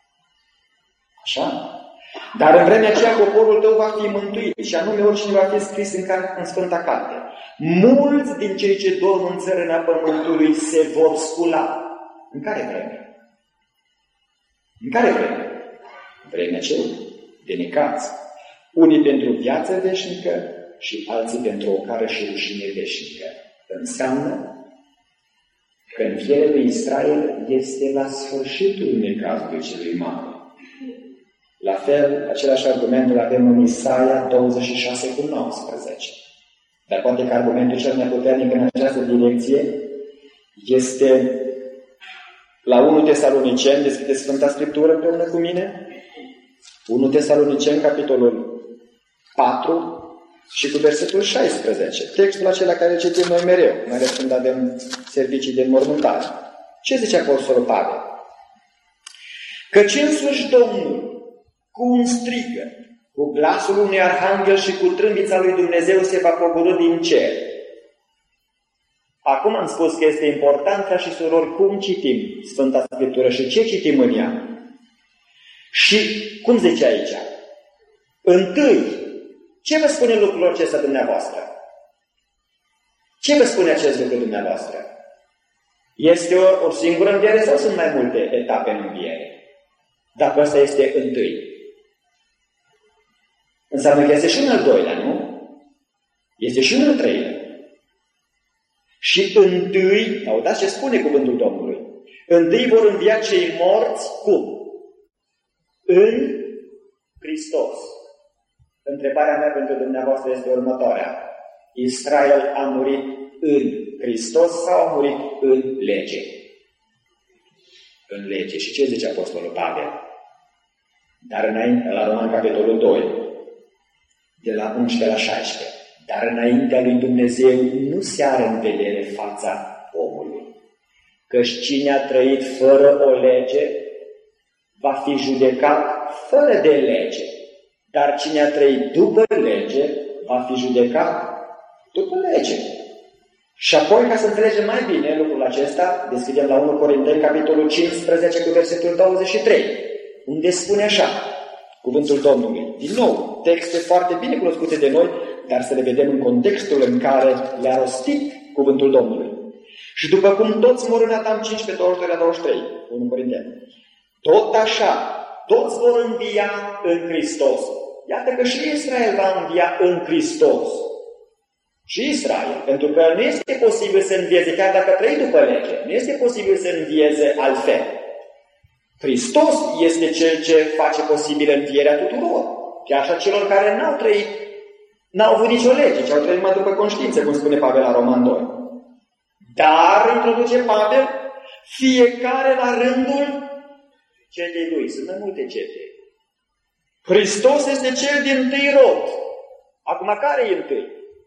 Așa? Dar în vremea aceea poporul tău va fi mântuit și anume oricine va fi scris în Sfânta Carte. Mulți din cei ce dorm în țărâna pământului se vor scula. În care vreme? În care vreme? Vremea ce? De necați. Unii pentru viață veșnică și alții pentru o cară și rușine veșnică. Înseamnă că învierea lui Israel este la sfârșitul necazului celui mare. La fel, același argument îl avem în Isaia 26:19. Dar poate că argumentul cel mai puternic în această direcție este la 1 Tesaloniceni, deschideți Sfânta Scriptură împreună cu mine, 1 Tesaloniceni, capitolul 4 și cu versetul 16. Textul acela care citim noi mereu, mai ales când avem servicii de înmormântare. Ce zice Apostolul Pavel? Căci însuși Domnul, cu un strigăt, cu glasul unui arhanghel și cu trâmbița lui Dumnezeu se va pogorî din cer. Acum am spus că este important, frați și surori, cum citim Sfânta Scriptură și ce citim în ea. Și cum zice aici? Întâi, ce vă spune lucrul acesta dumneavoastră? Ce vă spune acest lucru dumneavoastră? Este o singură înviere sau sunt mai multe etape în înviere? Dacă asta este întâi. Înseamnă că este și un al doilea, nu? Este și un al treilea. Și întâi, audați ce spune cuvântul Domnului, întâi vor învia cei morți cum? În Hristos. Întrebarea mea pentru dumneavoastră este următoarea. Israel a murit în Hristos sau a murit în lege? În lege. Și ce zice Apostolul Pavel? Dar înainte, la Roman, capitolul 2, de la 11 la 16. Dar înaintea lui Dumnezeu nu se are în vedere fața omului. Căci cine a trăit fără o lege va fi judecat fără de lege. Dar cine a trăit după lege va fi judecat după lege. Și apoi, ca să înțelegem mai bine lucrul acesta, deschidem la 1 Corinteni, capitolul 15, cu versetul 23, unde spune așa, cuvântul Domnului. Din nou, texte foarte bine cunoscute de noi, dar să le vedem în contextul în care le-a rostit cuvântul Domnului. Și după cum toți mor în Adam 15, 22-23, 1 Corinteni, tot așa, toți vor învia în Hristos. Iată că și Israel va învia în Hristos. Și Israel, pentru că nu este posibil să învieze, chiar dacă trăi după lege, nu este posibil să învieze altfel. Hristos este Cel ce face posibilă învierea tuturor, chiar și a celor care n-au trăit N-au avut nicio lege, ci au trăit numai după conștiință, cum spune Pavel la Roman 2. Dar, introduce Pavel, fiecare la rândul cetei lui. Sunt mai multe cete. Hristos este cel dintâi rod. Acum, care e întâi?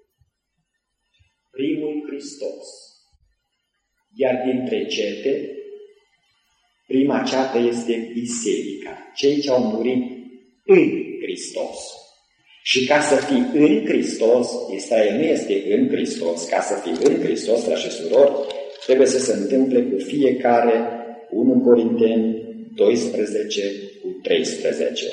Primul Hristos. Iar dintre cete, prima ceată este biserica. Cei ce au murit în Hristos. Și ca să fii în Hristos, Israel nu este în Hristos, ca să fii în Hristos, frați și surori, trebuie să se întâmple cu fiecare 1 Corinteni 12 cu 13.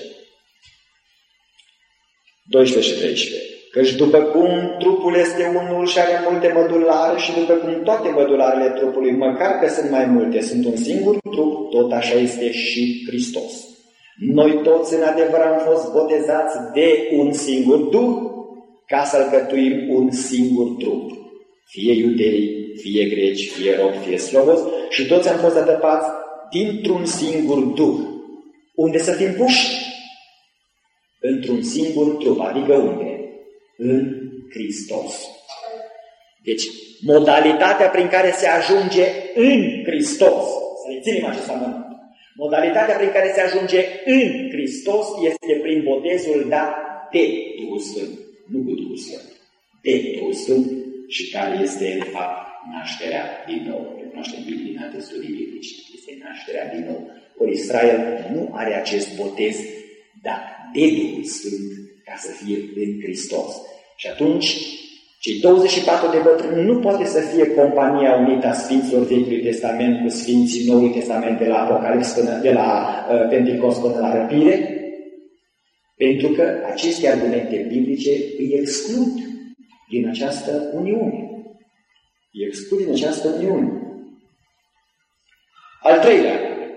12 și 13. Căci după cum trupul este unul și are multe mădulare și după cum toate mădularele trupului, măcar că sunt mai multe, sunt un singur trup, tot așa este și Hristos. Noi toți în adevăr am fost botezați de un singur Duh ca să alcătuim un singur trup. Fie iudei, fie greci, fie robi, fie slovos, și toți am fost adăpați dintr-un singur Duh. Unde să fim puși? Într-un singur trup, adică unde? În Hristos. Deci, modalitatea prin care se ajunge în Hristos, să ne ținem acest amănunt, modalitatea prin care se ajunge în Hristos este prin botezul dat de Duhul Sfânt, nu cu Duhul Sfânt, de Duhul Sfânt, și care este, de fapt, nașterea din nou. Recunoaștem Biblia din alte studii biblice, este nașterea din nou. Ori Israel nu are acest botez dat de Duhul Sfânt ca să fie în Hristos. Și atunci, cei 24 de bătrâni nu poate să fie compania unită a Sfinților Vechiului Testament cu Sfinții Noului Testament de la Apocalips până de la Pentecost până la răpire, pentru că aceste argumente biblice îi exclud din această uniune. Îi exclud din această uniune. Al treilea argument.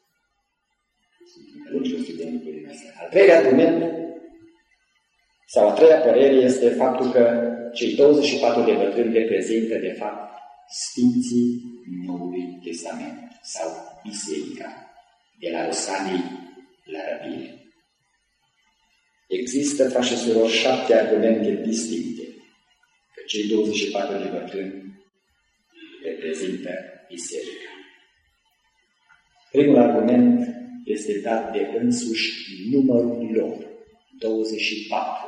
Al treilea argument sau a treia părere este faptul că cei 24 de bătrâni reprezintă, de fapt, Sfinții Noului Testament sau Biserica, de la Rusalii la răpire. Există, frați și surori, 7 argumente distincte că cei 24 de bătrâni reprezintă Biserica. Primul argument este dat de însuși numărul lor, 24.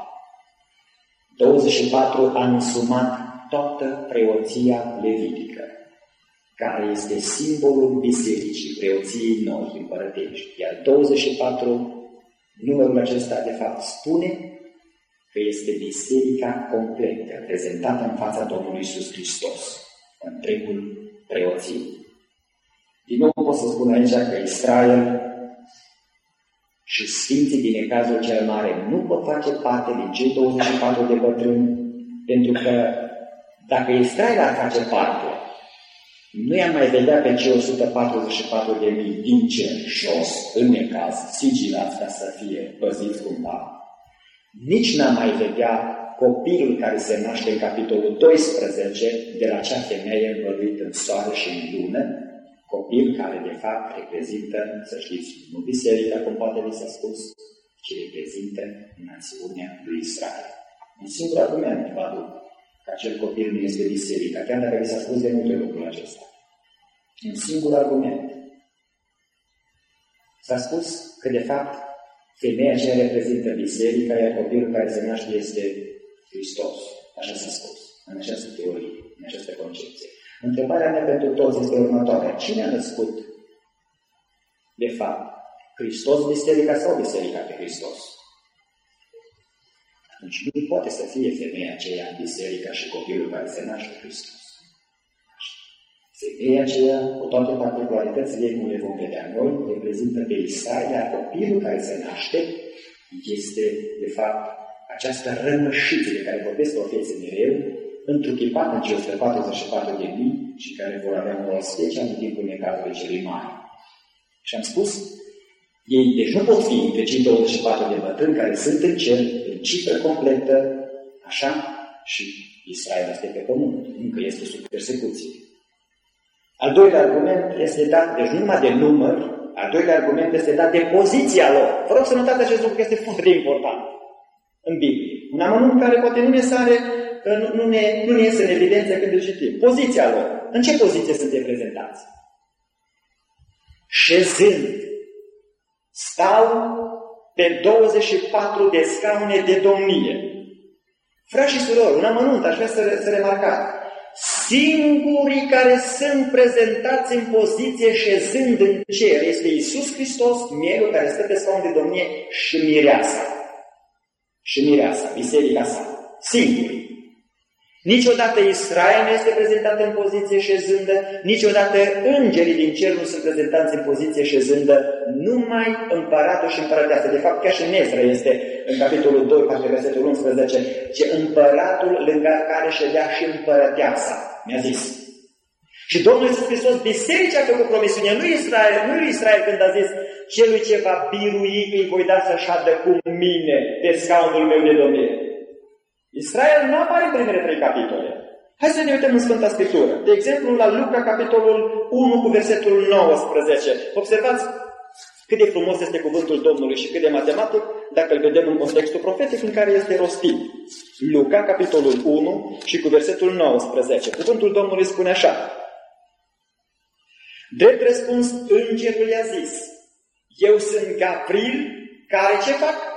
24 a însumat toată preoția levitică, care este simbolul bisericii, preoției noi, împărătești. Iar 24, numărul acesta, de fapt, spune că este biserica completă, prezentată în fața Domnului Iisus Hristos, întregul preoții. Din nou pot să spun aici că Israel și Sfinții din Necazul cel Mare nu pot face parte din cei 24 de bătrâni, pentru că dacă Israel ar face parte, nu i-am mai vedea pe cei 144.000 din cer jos, în necaz, sigilați ca să fie păziți cumva. Nici n-am mai vedea copilul care se naște în capitolul 12 de la acea femeie învăluită în soare și în lună, copil care, de fapt, reprezintă, să știți, nu biserica, cum poate vi s-a spus, ci reprezintă națiunea lui Israel. Un singur argument vă aduc că acel copil nu este biserica, chiar dacă vi s-a spus de multe lucruri acesta. Un singur argument. S-a spus că, de fapt, femeia aceea reprezintă biserica, iar copilul care se naște este Hristos. Așa s-a spus, în această teorie, în această concepție. Întrebarea mea pentru toți este următoarea. Cine a născut, de fapt, Hristos biserica sau biserica pe Hristos? Atunci nu poate să fie femeia aceea biserica și copilul care se naște Hristos. Femeia aceea, cu toate particularitățile ei, cum le vom vedea noi, reprezintă pe Isaia, iar copilul care se naște este, de fapt, această rămășiță de care vorbesc profeții mereu, întruchipat în cei 144.000 și care vor avea un rol special în timpul necazului celui mare. Și am spus, ei deci nu pot fi între cei 24 de bătrâni care sunt în cer, în cifră completă, așa, și Israel este pe pământ, încă este sub persecuție. Al doilea argument este dat, deci nu numai de număr, al doilea argument este dat de poziția lor. Vă rog să notați acest lucru, că este foarte important. în Biblie. Un amănunt care poate nu ne iese în evidență când îl citim. Poziția lor. În ce poziție suntem prezentați? Șezând. Stau pe 24 de scaune de domnie. Frați și surori, un amănunt, aș vrea să remarcați. Singurii care sunt prezentați în poziție șezând în cer este Iisus Hristos, Mielul care stă pe scaun de domnie și mireasa. Și mireasa, biserica sa. Singurii. Niciodată Israel nu este prezentat în poziție șezândă, niciodată îngerii din cer nu sunt prezentați în poziție șezândă, numai împăratul și împărăteasa. De fapt, chiar și în Ezra este, în capitolul 2, partea versetul 11, ce împăratul lângă care ședea și împărăteasa, mi-a zis. Și Domnul Iisus Hristos, bisericii a făcut promisiunea, nu lui Israel când a zis, celui ce va birui îi voi da să șadă cu mine pe scaunul meu de domnie. Israel nu apare în primele 3 capitole. Hai să ne uităm în Sfânta Scriptură. De exemplu, la Luca, capitolul 1, cu versetul 19. Observați cât de frumos este cuvântul Domnului și cât de matematic, dacă îl vedem în contextul profetic în care este rostit. Luca, capitolul 1 și cu versetul 19. Cuvântul Domnului spune așa. Drept răspuns, îngerul i-a zis, eu sunt Gabriel, care ce fac?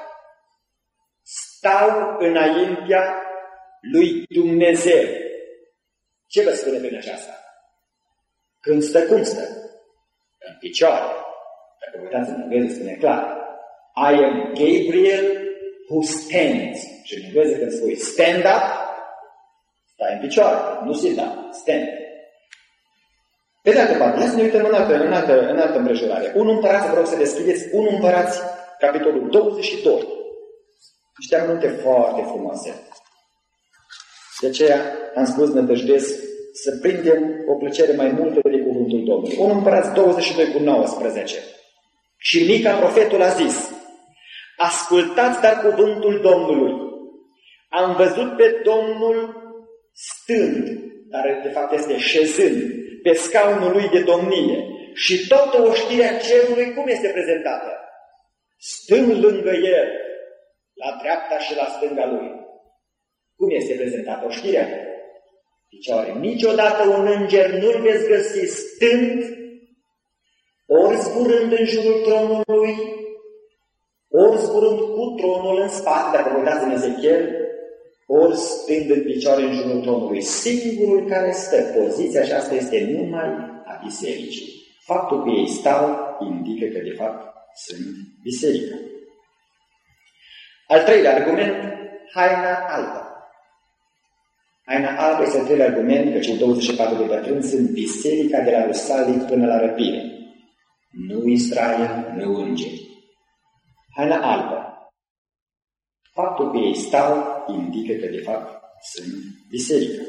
Stau înaintea lui Dumnezeu. Ce vă spune prin aceasta? Când stă, cum stă? În picioare. Dacă vă uitați în engleză, spune clar. I am Gabriel who stands. Și în engleză când spui stand up, stai în picioare, nu sit down, stand. Pe de altă parte, hai să ne uităm în altă împrejurare. 1 Împărați, vă rog să deschideți 1 Împărați, capitolul 22. Niște amănunte foarte frumoase. De aceea am spus, nădăjduiesc să prindem o plăcere mai multă de cuvântul Domnului. 1 Împărați 22 cu 19. Și Mica, profetul, a zis, ascultați dar cuvântul Domnului. Am văzut pe Domnul stând, dar de fapt este șezând, pe scaunul lui de domnie. Și toată oștirea cerului cum este prezentată? Stând lângă el, la dreapta și la stânga lui. Cum este prezentată oștirea? Picioare. Niciodată un înger nu-l veți găsi stând, ori zburând în jurul tronului, ori zburând cu tronul în spate, dacă vă uitați în Ezechiel, ori stând în picioare în jurul tronului. Singurul care stă, poziția aceasta este numai a bisericii. Faptul că ei stau indică că de fapt sunt biserica. Al treilea argument, haina albă. Haina albă este al treilea argument că cei 24 de bătrâni sunt biserica de la Ierusalim până la răpire. Nu Israel, nu îngeri. Haina albă. Faptul că ei stau indică că de fapt sunt biserica.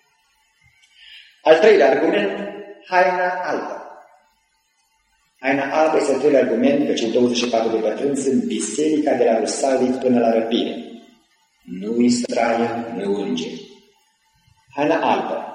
Al treilea argument, haina albă. Haina albă este al treilea argument că cei 24 de bătrâni sunt biserica de la Ierusalim până la răpire. Nu Israel, nu îngeri. Haina albă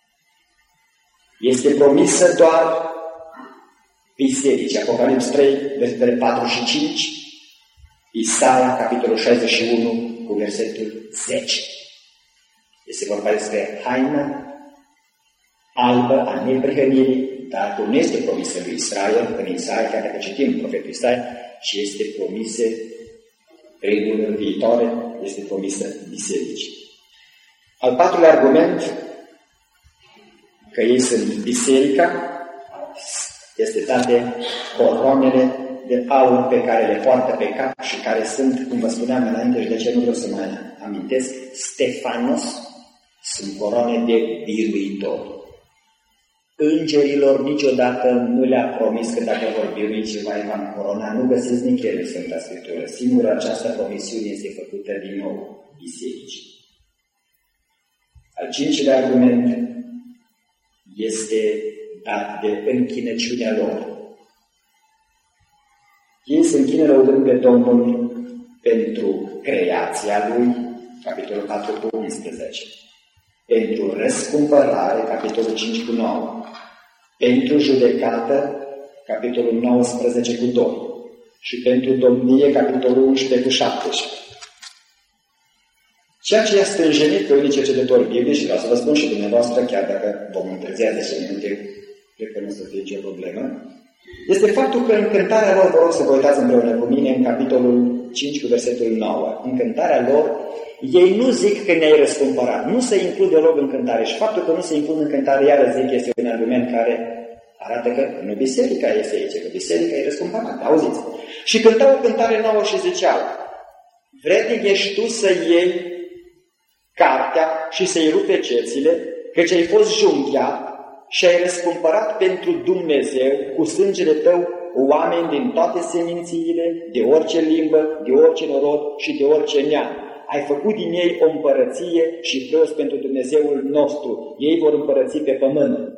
este promisă doar bisericii. Apocalips 3, versetele 4 și 5, Isaia, capitolul 61, cu versetul 10. Este vorba despre haina albă a neprihănirii, dar nu este promisă lui Israel, în Isaia, chiar dacă citim profetul Isaia, ci este promisă vremurilor viitoare, este promisă bisericii. Al patrulea argument, că ei sunt biserica, este date coroanele de aur pe care le poartă pe cap și care sunt, cum vă spuneam înainte și de ce nu vreau să mai amintesc, Stefanos, sunt coroane de biruitor. Îngerilor niciodată nu le-a promis că dacă vor birui ceva îi va corona. Nu găsesc nicăieri în Sfânta Scriptură. Singura această promisiune este făcută din nou bisericii. Al cincilea argument este dat de închinăciunea lor. Ei se închină lăudând pe Domnul pentru creația Lui, capitolul 4 cu 11, pentru răscumpărare, capitolul 5 cu 9, pentru judecată, capitolul 19 cu 2 și pentru domnie, capitolul 11 cu 17. Ceea ce i-a stânjenit pe unii cercetători biblici, și vreau să vă spun și dumneavoastră, chiar dacă vom întârzia 10 minute, cred că nu o să fie nicio problemă, este faptul că în cântarea lor, vă rog să vă uitați împreună cu mine în capitolul 5 cu versetul 9, în cântarea lor, ei nu zic că ne-ai răscumpărat, nu se include deloc în cântare și faptul că nu se include în cântare, iară zic, este un argument care arată că nu biserica este aici, că biserica e răscumpărată, auziți? Și cântau o cântare nouă și ziceau, vrednic ești tu să iei cartea și să-i rupe cețile, căci ai fost junghiat și ai răscumpărat pentru Dumnezeu cu sângele tău oameni din toate semințiile, de orice limbă, de orice norod și de orice neam. Ai făcut din ei o împărăție și preoți pentru Dumnezeul nostru. Ei vor împărăți pe pământ.